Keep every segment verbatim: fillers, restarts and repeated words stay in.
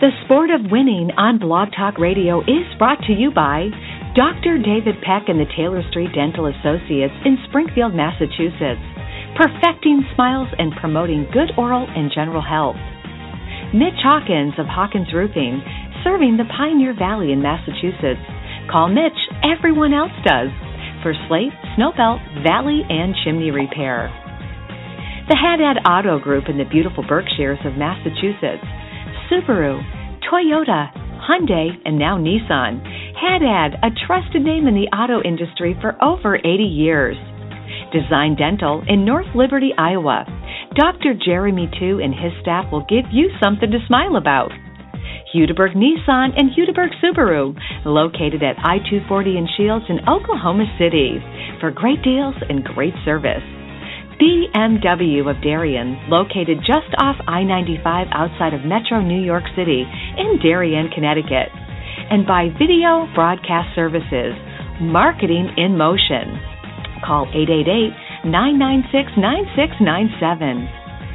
The Sport of Winning on Blog Talk Radio is brought to you by Doctor David Peck and the Taylor Street Dental Associates in Springfield, Massachusetts, perfecting smiles and promoting good oral and general health. Mitch Hawkins of Hawkins Roofing, serving the Pioneer Valley in Massachusetts. Call Mitch, everyone else does, for slate, snowbelt, valley, and chimney repair. The Haddad Auto Group in the beautiful Berkshires of Massachusetts. Subaru, Toyota, Hyundai, and now Nissan. Haddad, a trusted name in the auto industry for over eighty years. Design Dental in North Liberty, Iowa. Doctor Jeremy Tu and his staff will give you something to smile about. Hudiburg Nissan and Hudiburg Subaru, located at I two forty in Shields in Oklahoma City, for great deals and great service. B M W of Darien, located just off I ninety-five outside of Metro New York City in Darien, Connecticut. And by Video Broadcast Services, Marketing in Motion. Call eight eight eight, nine nine six, nine six nine seven.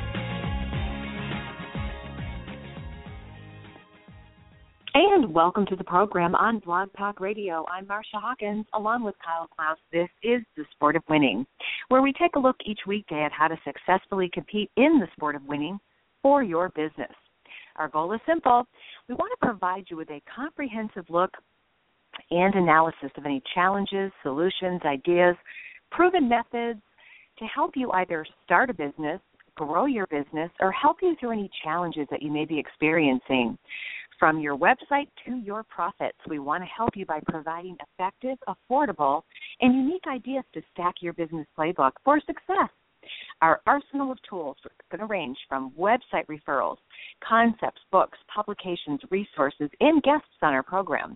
And welcome to the program on Blog Talk Radio. I'm Marsha Hawkins, along with Kyle Klaus. This is The Sport of Winning, where we take a look each weekday at how to successfully compete in the sport of winning for your business. Our goal is simple. We want to provide you with a comprehensive look and analysis of any challenges, solutions, ideas, proven methods to help you either start a business, grow your business, or help you through any challenges that you may be experiencing. From your website to your profits, we want to help you by providing effective, affordable, and unique ideas to stack your business playbook for success. Our arsenal of tools is going to range from website referrals, concepts, books, publications, resources, and guests on our program.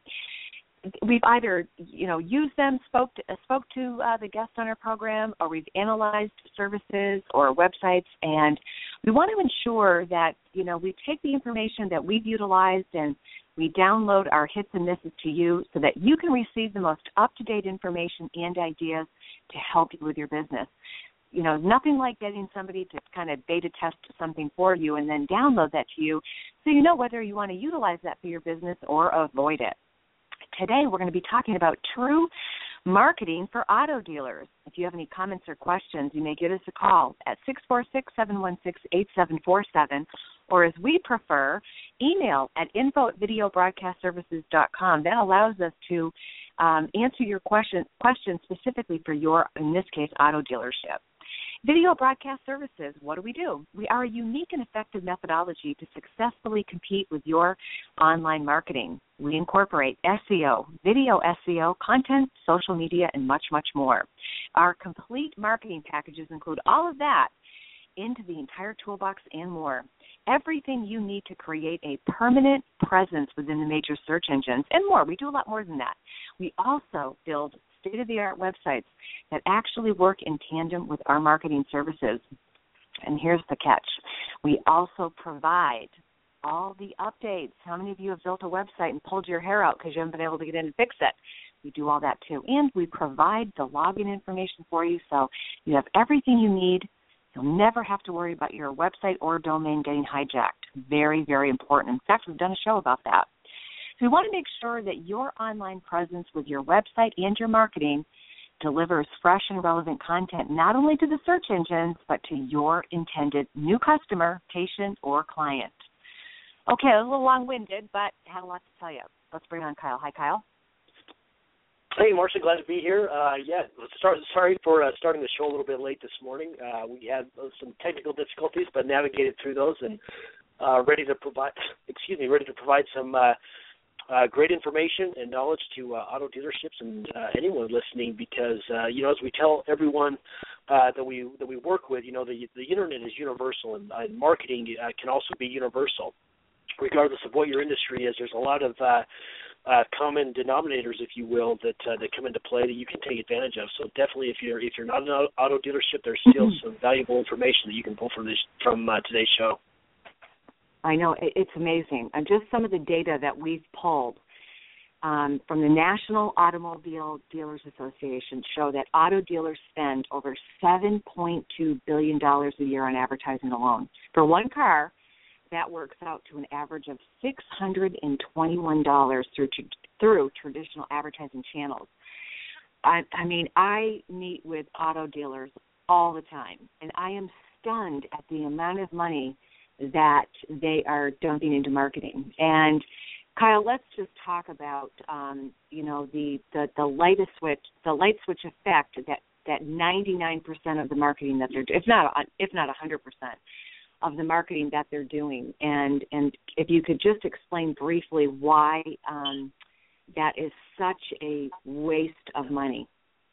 We've either, you know, used them, spoke to, uh, spoke to uh, the guests on our program, or we've analyzed services or websites, and we want to ensure that, you know, we take the information that we've utilized and we download our hits and misses to you so that you can receive the most up-to-date information and ideas to help you with your business. You know, nothing like getting somebody to kind of beta test something for you and then download that to you so you know whether you want to utilize that for your business or avoid it. Today, we're going to be talking about true marketing for auto dealers. If you have any comments or questions, you may give us a call at six four six, seven one six, eight seven four seven, or as we prefer, email at info at video broadcast services dot com. That allows us to um, answer your question, questions specifically for your, in this case, auto dealership. Video Broadcast Services, what do we do? We are a unique and effective methodology to successfully compete with your online marketing. We incorporate S E O, video S E O, content, social media, and much, much more. Our complete marketing packages include all of that into the entire toolbox and more. Everything you need to create a permanent presence within the major search engines and more. We do a lot more than that. We also build state-of-the-art websites that actually work in tandem with our marketing services. And here's the catch. We also provide all the updates. How many of you have built a website and pulled your hair out because you haven't been able to get in and fix it? We do all that too. And we provide the login information for you so you have everything you need. You'll never have to worry about your website or domain getting hijacked. Very, very important. In fact, we've done a show about that. So we want to make sure that your online presence with your website and your marketing delivers fresh and relevant content not only to the search engines, but to your intended new customer, patient, or client. Okay, a little long-winded, but I had a lot to tell you. Let's bring on Kyle. Hi, Kyle. Hey, Marcia, glad to be here. Uh, yeah, let's start, sorry for uh, starting the show a little bit late this morning. Uh, we had uh, some technical difficulties, but navigated through those and uh, ready to provide. Excuse me, ready to provide some uh, uh, great information and knowledge to uh, auto dealerships and uh, anyone listening. Because uh, you know, as we tell everyone uh, that we that we work with, you know, the the internet is universal, and uh, marketing uh, can also be universal, regardless of what your industry is. There's a lot of uh, Uh, common denominators, if you will, that uh, that come into play that you can take advantage of. So definitely, if you're if you're not an auto dealership, there's still mm-hmm. some valuable information that you can pull from this from uh, today's show. I know, it's amazing. And just some of the data that we've pulled um, from the National Automobile Dealers Association show that auto dealers spend over seven point two billion dollars a year on advertising alone. For one car, that works out to an average of six hundred twenty-one dollars through through traditional advertising channels. I, I mean, I meet with auto dealers all the time, and I am stunned at the amount of money that they are dumping into marketing. And Kyle, let's just talk about, um, you know, the, the, the light switch, the light switch effect that, that ninety-nine percent of the marketing that they're, if not, if not one hundred percent of the marketing that they're doing. And, and if you could just explain briefly why um, that is such a waste of money.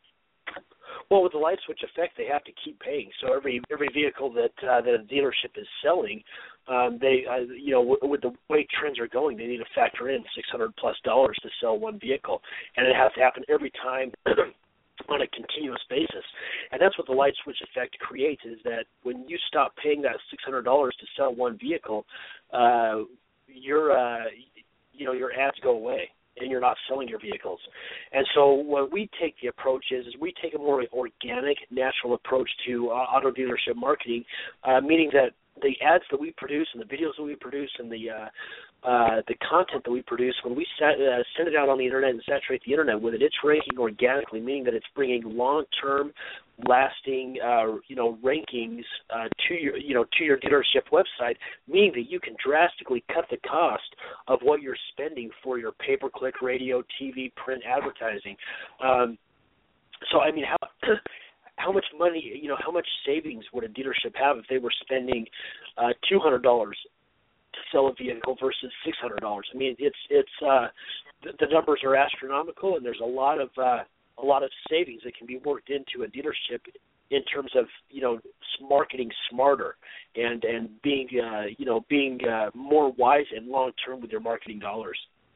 Well, with the light switch effect, they have to keep paying. So every every vehicle that uh, that a dealership is selling, um, they uh, you know w- with the way trends are going, they need to factor in six hundred plus dollars to sell one vehicle, and it has to happen every time on a continuous basis. And that's what the light switch effect creates: is that when you stop paying that six hundred dollars to sell one vehicle, uh, your uh, you know your ads go away, and you're not selling your vehicles. And so what we take the approach is, is we take a more organic, natural approach to uh, auto dealership marketing, uh, meaning that the ads that we produce and the videos that we produce and the uh, uh, the content that we produce, when we set, uh, send it out on the internet and saturate the internet with it, it's ranking organically, meaning that it's bringing long-term, lasting, uh, you know, rankings uh, to your, you know, to your dealership website, meaning that you can drastically cut the cost of what you're spending for your pay-per-click, radio, T V, print advertising. Um, so, I mean, how how much money, you know, how much savings would a dealership have if they were spending uh, two hundred dollars to sell a vehicle versus six hundred dollars? I mean, it's it's uh, the, the numbers are astronomical, and there's a lot of uh, a lot of savings that can be worked into a dealership in terms of, you know, marketing smarter and and being uh, you know being uh, more wise and long term with your marketing dollars.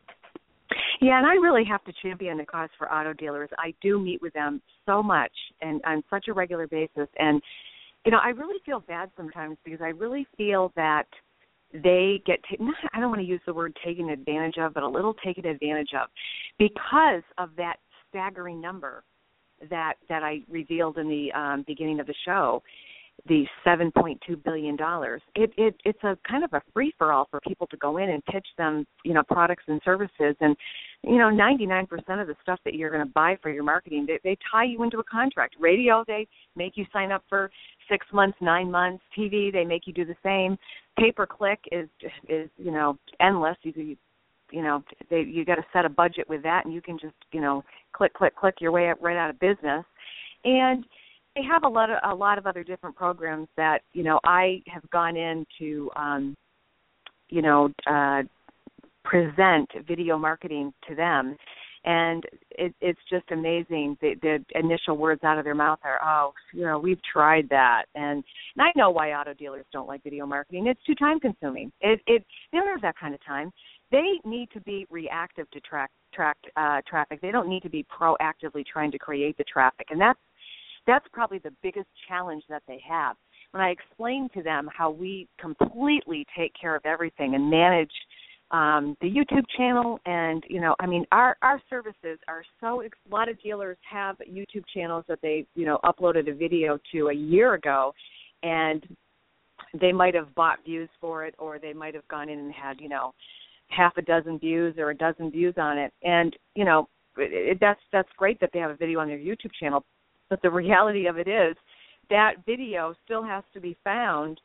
Yeah, and I really have to champion the cause for auto dealers. I do meet with them so much and on such a regular basis. And, you know, I really feel bad sometimes because I really feel that they get, ta- I don't want to use the word taken advantage of, but a little taken advantage of because of that staggering number that, that I revealed in the um, beginning of the show, the seven point two billion dollars. It, it, it's a kind of a free-for-all for people to go in and pitch them, you know, products and services. And, you know, ninety-nine percent of the stuff that you're going to buy for your marketing, they, they tie you into a contract. Radio, they make you sign up for six months, nine months. T V, they make you do the same. Pay-per-click is, is you know, endless. You, you, you know, they, you got to set a budget with that, and you can just, you know, click, click, click your way up right out of business. And they have a lot of a lot of other different programs that, you know, I have gone in to, um, you know, uh, present video marketing to them, and it, it's just amazing. The, the initial words out of their mouth are, "Oh, you know, we've tried that," and, and I know why auto dealers don't like video marketing. It's too time consuming. It, it they don't have that kind of time. They need to be reactive to track track uh, traffic. They don't need to be proactively trying to create the traffic, and that's That's probably the biggest challenge that they have. When I explain to them how we completely take care of everything and manage um, the YouTube channel, and, you know, I mean, our, our services are so, a lot of dealers have YouTube channels that they, you know, uploaded a video to a year ago, and they might have bought views for it, or they might have gone in and had, you know, half a dozen views or a dozen views on it. And, you know, it, that's that's great that they have a video on their YouTube channel. But the reality of it is that video still has to be found,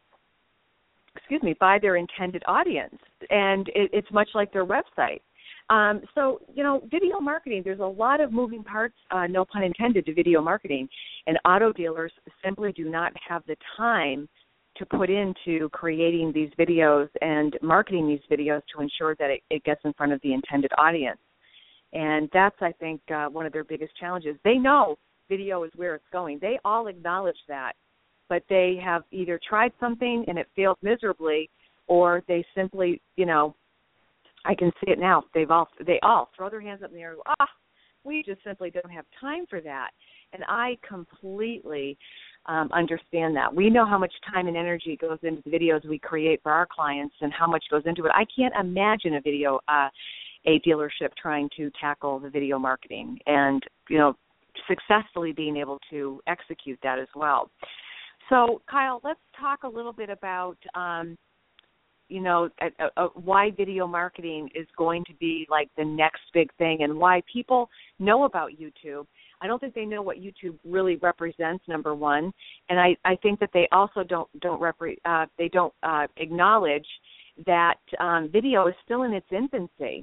excuse me, by their intended audience. And it, it's much like their website. Um, so, you know, video marketing, there's a lot of moving parts, uh, no pun intended, to video marketing. And auto dealers simply do not have the time to put into creating these videos and marketing these videos to ensure that it, it gets in front of the intended audience. And that's, I think, uh, one of their biggest challenges. They know video is where it's going. They all acknowledge that, but they have either tried something and it failed miserably, or they simply, you know, I can see it now. They've all they all throw their hands up in the air. Ah, we just simply don't have time for that. And I completely um, understand that. We know how much time and energy goes into the videos we create for our clients and how much goes into it. I can't imagine a video, uh, a dealership trying to tackle the video marketing and, you know, successfully being able to execute that as well. So, Kyle, let's talk a little bit about, um, you know, a, a, why video marketing is going to be like the next big thing and why people know about YouTube. I don't think they know what YouTube really represents, number one, and I, I think that they also don't don't repre- uh, they don't uh, acknowledge that um, video is still in its infancy.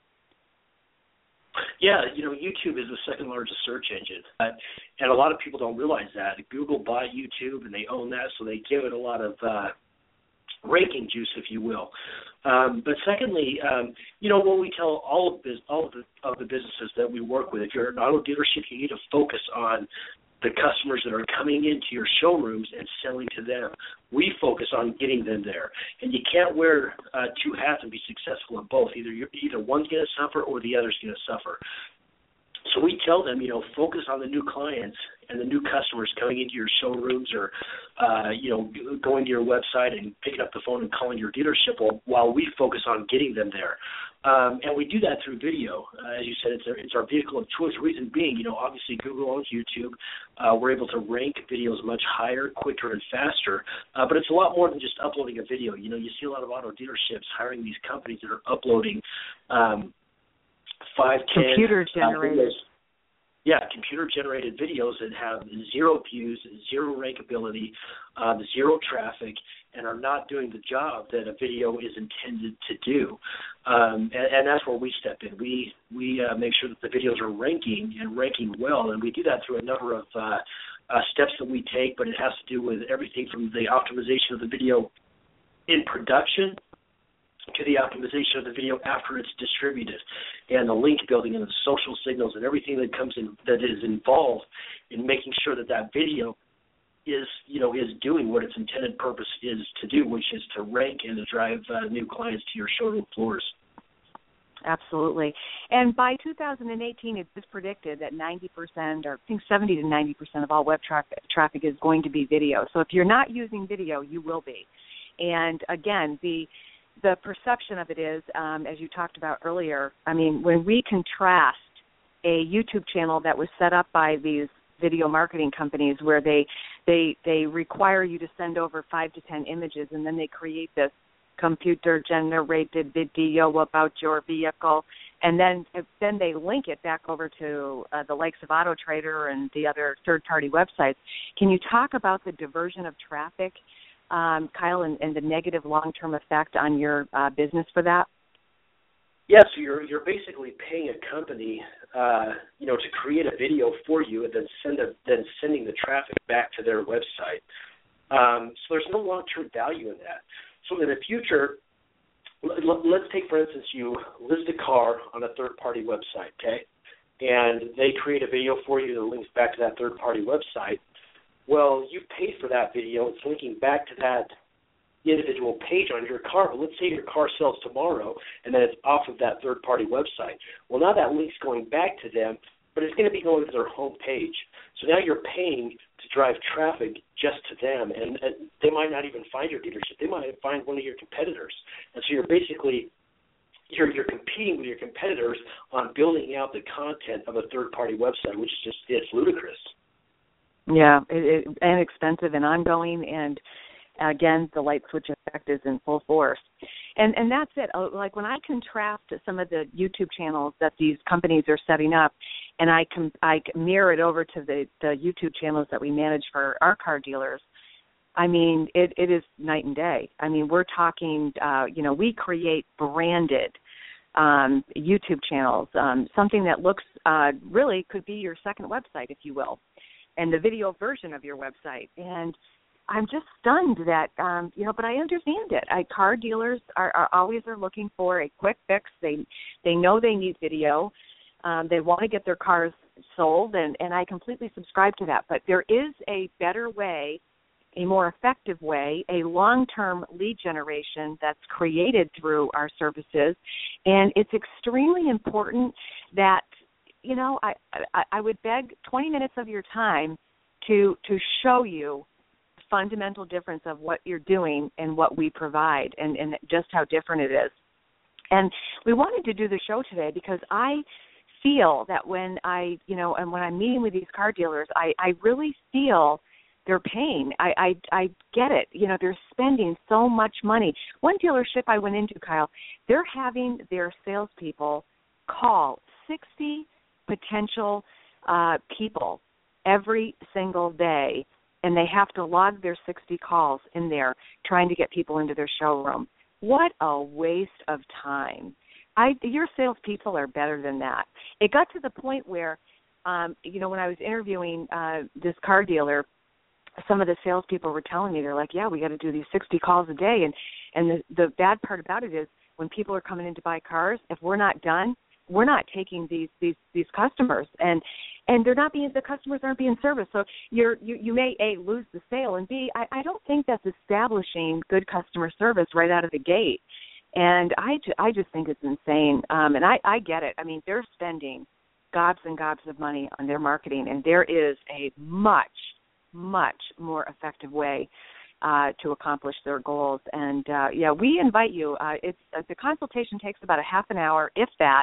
Yeah, you know, YouTube is the second largest search engine, uh, and a lot of people don't realize that. Google bought YouTube, and they own that, so they give it a lot of uh, ranking juice, if you will. Um, but secondly, um, you know, what we tell all of, biz- all of, the, of the businesses that we work with, if you're an auto dealership, you need to focus on the customers that are coming into your showrooms and selling to them. We focus on getting them there. And you can't wear uh, two hats and be successful at both. Either you're, either one's going to suffer or the other's going to suffer. So we tell them, you know, focus on the new clients and the new customers coming into your showrooms or, uh, you know, going to your website and picking up the phone and calling your dealership while, while we focus on getting them there. Um, and we do that through video. Uh, as you said, it's, our, it's our vehicle of choice. Reason being, you know, obviously Google owns YouTube. Uh, we're able to rank videos much higher, quicker, and faster. Uh, but it's a lot more than just uploading a video. You know, you see a lot of auto dealerships hiring these companies that are uploading um, five, ten computer-generated. Uh, Yeah, computer-generated videos that have zero views, zero rankability, uh, zero traffic, and are not doing the job that a video is intended to do. Um, and, and that's where we step in. We we uh, make sure that the videos are ranking and ranking well, and we do that through a number of uh, uh, steps that we take, but it has to do with everything from the optimization of the video in production to the optimization of the video after it's distributed, and the link building and the social signals and everything that comes in that is involved in making sure that that video is, you know, is doing what its intended purpose is to do, which is to rank and to drive uh, new clients to your showroom floors. Absolutely. And by two thousand eighteen, it is predicted that ninety percent, or I think seventy to ninety percent of all web tra- traffic is going to be video. So if you're not using video, you will be. And again, the The perception of it is, um, as you talked about earlier, I mean, when we contrast a YouTube channel that was set up by these video marketing companies where they they they require you to send over five to ten images, and then they create this computer-generated video about your vehicle, and then then they link it back over to uh, the likes of AutoTrader and the other third-party websites. Can you talk about the diversion of traffic, Um, Kyle, and, and the negative long-term effect on your uh, business for that? Yes, yeah, so you're you're basically paying a company, uh, you know, to create a video for you, and then send a, then sending the traffic back to their website. Um, so there's no long-term value in that. So in the future, let's take for instance, you list a car on a third-party website, okay, and they create a video for you that links back to that third-party website. Well, you paid for that video. It's linking back to that individual page on your car. But let's say your car sells tomorrow, and then it's off of that third-party website. Well, now that link's going back to them, but it's going to be going to their home page. So now you're paying to drive traffic just to them, and, and they might not even find your dealership. They might find one of your competitors. And so you're basically you're you're competing with your competitors on building out the content of a third-party website, which is just it's ludicrous. Yeah, it, it, and expensive and ongoing, and again, the light switch effect is in full force. And and that's it. Like when I contrast some of the YouTube channels that these companies are setting up, and I com- I mirror it over to the, the YouTube channels that we manage for our car dealers, I mean, it, it is night and day. I mean, we're talking, uh, you know, we create branded um, YouTube channels, um, something that looks uh, really could be your second website, if you will, and the video version of your website. And I'm just stunned that, um, you know, but I understand it. I, car dealers are, are always are looking for a quick fix. They they know they need video. Um, they want to get their cars sold, and, and I completely subscribe to that. But there is a better way, a more effective way, a long-term lead generation that's created through our services. And it's extremely important that, you know, I, I, I would beg twenty minutes of your time to to show you the fundamental difference of what you're doing and what we provide, and, and just how different it is. And we wanted to do the show today because I feel that when I, you know, and when I'm meeting with these car dealers, I, I really feel they're paying. I, I I get it. You know, they're spending so much money. One dealership I went into, Kyle, they're having their salespeople call sixty potential uh, people every single day, and they have to log their sixty calls in there trying to get people into their showroom. What a waste of time. I, your salespeople are better than that. It got to the point where, um, you know, when I was interviewing uh, this car dealer, some of the salespeople were telling me, they're like, yeah, we got to do these sixty calls a day. And, and the, the bad part about it is when people are coming in to buy cars, if we're not done, we're not taking these these these customers, and and they're not being the customers aren't being serviced. So you're you, you may A, lose the sale, and B, I, I don't think that's establishing good customer service right out of the gate. And I, ju- I just think it's insane. Um, and I, I get it. I mean, they're spending gobs and gobs of money on their marketing, and there is a much much more effective way uh, to accomplish their goals. And uh, yeah, we invite you. Uh, it's uh, the consultation takes about a half an hour, if that.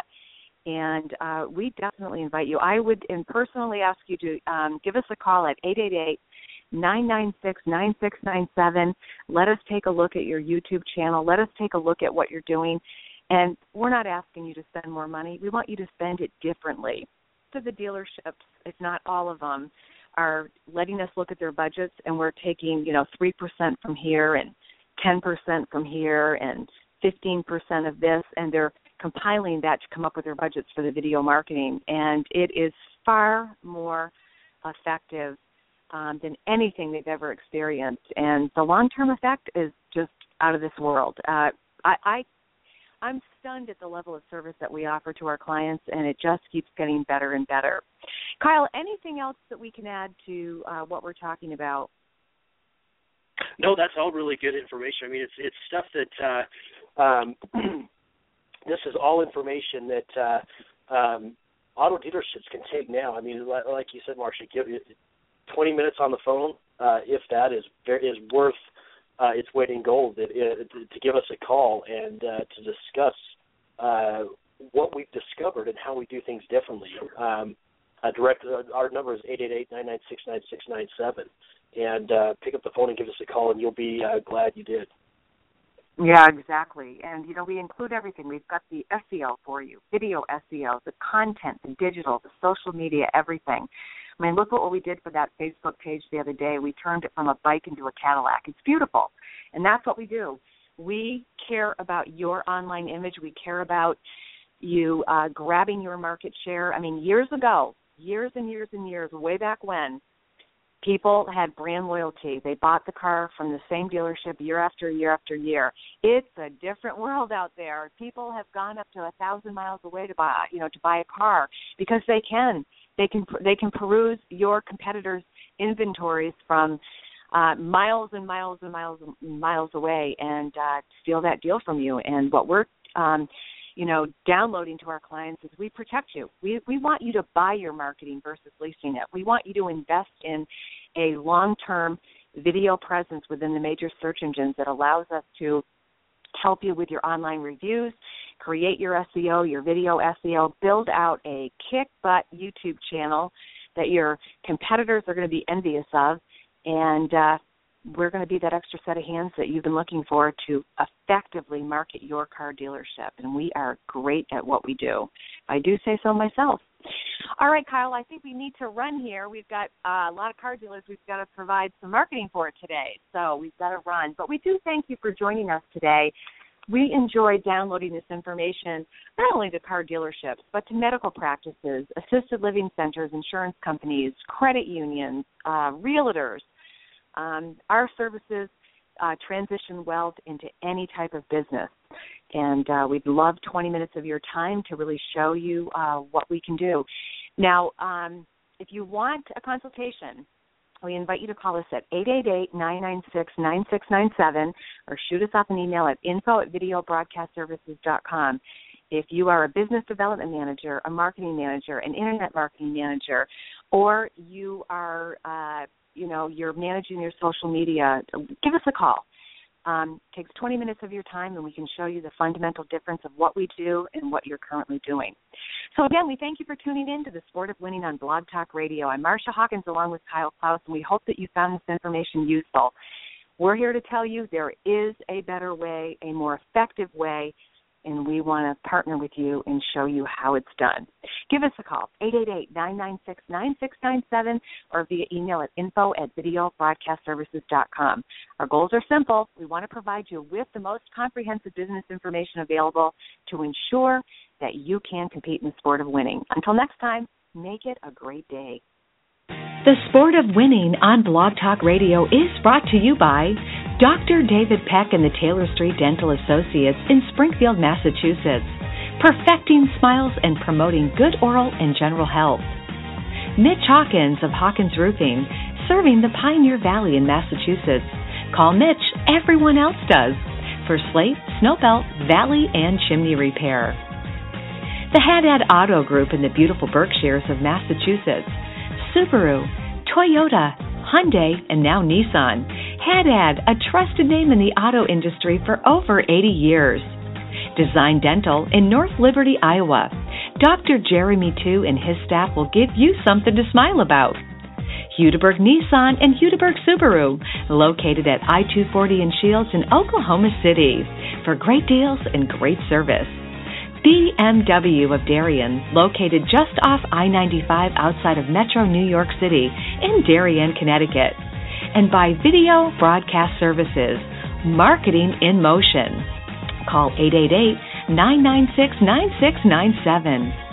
And uh, we definitely invite you. I would and personally ask you to um, give us a call at eight eight eight, nine nine six, nine six nine seven. Let us take a look at your YouTube channel. Let us take a look at what you're doing. And we're not asking you to spend more money. We want you to spend it differently. So the dealerships, if not all of them, are letting us look at their budgets, and we're taking, you know, three percent from here and ten percent from here and fifteen percent of this, and they're compiling that to come up with their budgets for the video marketing, and it is far more effective um, than anything they've ever experienced, and the long-term effect is just out of this world. Uh, I, I, I'm stunned at the level of service that we offer to our clients, and it just keeps getting better and better. Kyle, anything else that we can add to uh, what we're talking about? No, that's all really good information. I mean, it's it's stuff that uh, um, this is all information that uh, um, auto dealerships can take now. I mean, like you said, Marcia, give it twenty minutes on the phone, uh, if that is is worth uh, its weight in gold. It, it, to give us a call and uh, to discuss uh, what we've discovered and how we do things differently. Um, uh, direct uh, our number is eight eight eight, nine nine six, nine six nine seven, and uh, pick up the phone and give us a call, and you'll be uh, glad you did. Yeah, exactly. And, you know, we include everything. We've got the S E O for you, video S E O, the content, the digital, the social media, everything. I mean, look at what we did for that Facebook page the other day. We turned it from a bike into a Cadillac. It's beautiful. And that's what we do. We care about your online image. We care about you uh, grabbing your market share. I mean, years ago, years and years and years, way back when, people had brand loyalty. They bought the car from the same dealership year after year after year. It's a different world out there. People have gone up to a thousand miles away to buy, you know, to buy a car because they can. They can. They can peruse your competitors' inventories from uh, miles and miles and miles and miles away and uh, steal that deal from you. And what we're um, you know, downloading to our clients is we protect you. We we want you to buy your marketing versus leasing it. We want you to invest in a long-term video presence within the major search engines that allows us to help you with your online reviews, create your S E O, your video S E O, build out a kick-butt YouTube channel that your competitors are going to be envious of, and uh, we're going to be that extra set of hands that you've been looking for to effectively market your car dealership, and we are great at what we do. I do say so myself. All right, Kyle, I think we need to run here. We've got uh, a lot of car dealers we've got to provide some marketing for today, so we've got to run. But we do thank you for joining us today. We enjoy downloading this information not only to car dealerships, but to medical practices, assisted living centers, insurance companies, credit unions, uh, realtors. Um, our services uh, transition well into any type of business, and uh, we'd love twenty minutes of your time to really show you uh, what we can do. Now, um, if you want a consultation, we invite you to call us at eight eight eight, nine nine six, nine six nine seven or shoot us off an email at info at video broadcast services dot com. If you are a business development manager, a marketing manager, an internet marketing manager, or you are uh, you know, you're managing your social media, give us a call. Um, it takes twenty minutes of your time, and we can show you the fundamental difference of what we do and what you're currently doing. So, again, we thank you for tuning in to The Sport of Winning on Blog Talk Radio. I'm Marsha Hawkins along with Kyle Klaus, and we hope that you found this information useful. We're here to tell you there is a better way, a more effective way, and we want to partner with you and show you how it's done. Give us a call, eight eight eight, nine nine six, nine six nine seven, or via email at info at video broadcast services dot com. Our goals are simple. We want to provide you with the most comprehensive business information available to ensure that you can compete in the sport of winning. Until next time, make it a great day. The Sport of Winning on Blog Talk Radio is brought to you by Doctor David Peck and the Taylor Street Dental Associates in Springfield, Massachusetts, perfecting smiles and promoting good oral and general health. Mitch Hawkins of Hawkins Roofing, serving the Pioneer Valley in Massachusetts. Call Mitch, everyone else does, for slate, snowbelt, valley, and chimney repair. The Haddad Auto Group in the beautiful Berkshires of Massachusetts. Subaru, Toyota, Hyundai, and now Nissan. Haddad, a trusted name in the auto industry for over eighty years. Design Dental in North Liberty, Iowa. Doctor Jeremy Tu and his staff will give you something to smile about. Hudiburg Nissan and Hudiburg Subaru, located at I two forty in Shields in Oklahoma City, for great deals and great service. B M W of Darien, located just off I ninety-five outside of Metro New York City in Darien, Connecticut. And by Video Broadcast Services, Marketing in Motion. Call eight eight eight, nine nine six, nine six nine seven.